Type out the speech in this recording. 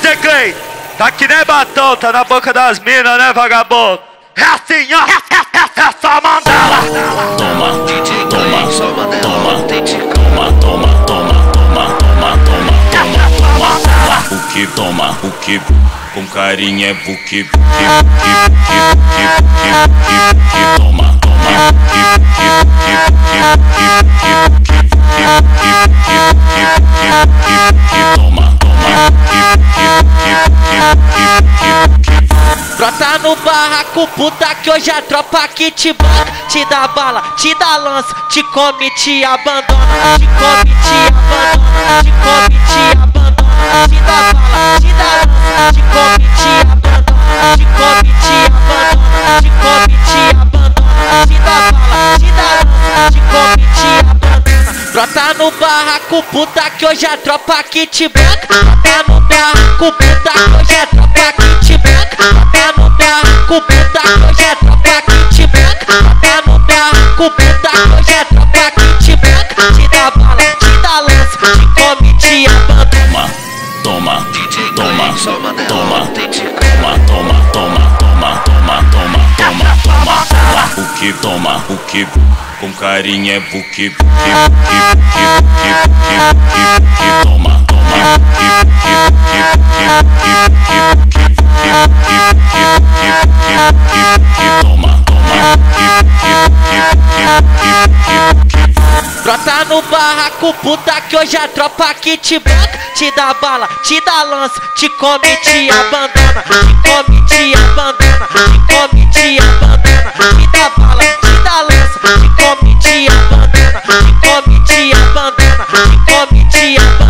DJ Clay, tá que nem batom, tá na boca das minas, né, vagabundo? É assim, ó, é só Mandela. Toma, toma, toma, toma, toma, toma, toma, toma, toma, toma, o que toma, o que com carinho é buque, buque, buque, buque, buque, buque, toma, toma, brota no barraco, puta, que hoje a tropa que te banca. Te dá bala, te dá lança, te come, te abandona. Te come, te abandona, te come, te abandona. Te dá bala, te dá lança, te come, te abandona. Te come, te abandona, te come, te abandona. Te dá bala, te dá lança, te come, te abandona. Brota no barraco, puta, que hoje a tropa que te banca. Brota no barraco, puta, que hoje a tropa que te banca. Brota no barraco, puta, que hoje a tropa que te banca. Brota no barraco, puta, que hoje a tropa que te banca. Te dá bala, te dá lança, te come, te abandona. toma, toma, toma, toma, toma, toma, toma, toma, toma, toma, toma, toma, o que toma, o que com carinho é buque, buque, buque, buque, buque, buque, buque, toma, toma, buque, buque, buque, buque, buque, buque, buque, buque, buque, buque, buque, toma, toma, buque, buque, buque, buque, buque, buque. Brota no barraco, puta, que hoje a tropa que te banca. Te dá bala, te dá lança, te come, te abandona. Te come, te abandona, te come, te abandona. Te dá bala, te dá lança, te come, te abandona. Te come, te abandona, te come, te abandona.